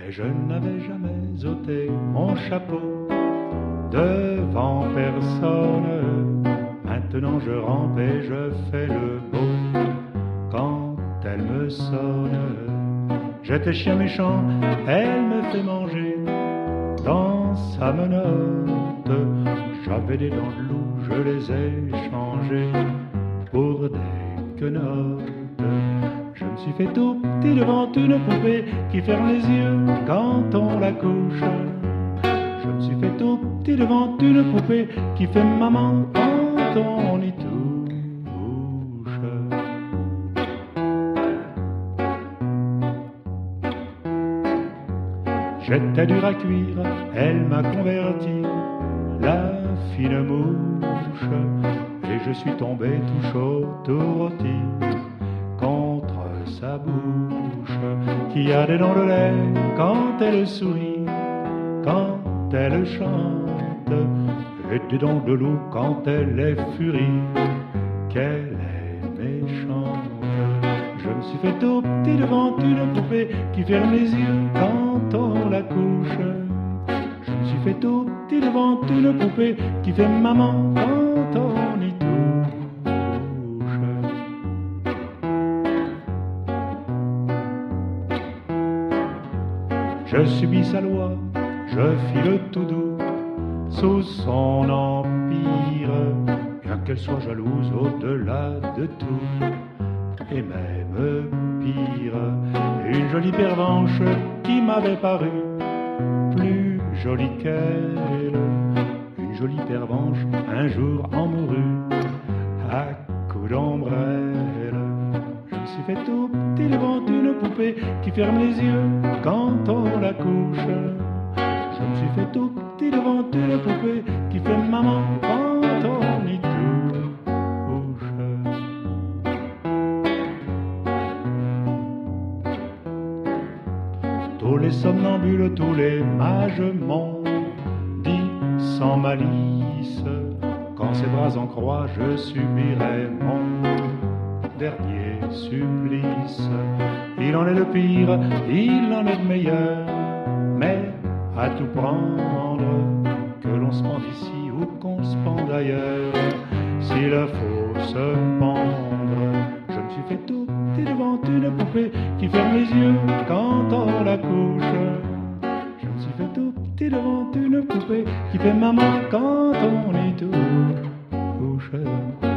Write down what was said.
mais je n'avais jamais ôté mon chapeau devant personne. Maintenant je rampe et je fais le beau quand elle me sonne. J'étais chien méchant, elle me fait manger dans sa menotte. J'avais des dents de loup, je les ai changées pour des quenottes. Je me suis fait tout petit devant une poupée qui ferme les yeux quand on la couche. Je me suis fait tout petit devant une poupée qui fait maman quand on y touche. J'étais dur à cuire, elle m'a converti, la fine mouche. Et je suis tombé tout chaud, tout rôti, contre sa bouche, qui a des dents de lait quand elle sourit, quand elle chante, et des dents de loup quand elle est furie, qu'elle est méchante. Je me suis fait tout petit devant une poupée qui ferme les yeux quand on la couche. Je me suis fait tout petit devant une poupée qui fait maman quand on y touche. Je subis sa loi, je file tout doux sous son empire, bien qu'elle soit jalouse au-delà de tout, et même pire, une jolie pervenche qui m'avait paru plus jolie qu'elle. Une jolie pervenche un jour en mourut à coups d'ombrelle. Je me suis fait tout petit devant une poupée qui ferme les yeux quand on la couche. Je me suis fait tout petit devant une poupée qui fait maman quand on y touche. Tous les somnambules, tous les mages m'ont dit sans malice, quand ses bras en croix je subirai mon dernier supplice. Il en est le pire, il en est le meilleur, mais à tout prendre, que l'on se pende ici ou qu'on se pende ailleurs, s'il faut se pendre. Je me suis fait tout petit devant une poupée qui ferme les yeux quand on la couche. Je me suis fait tout petit devant une poupée qui fait maman quand on y touche.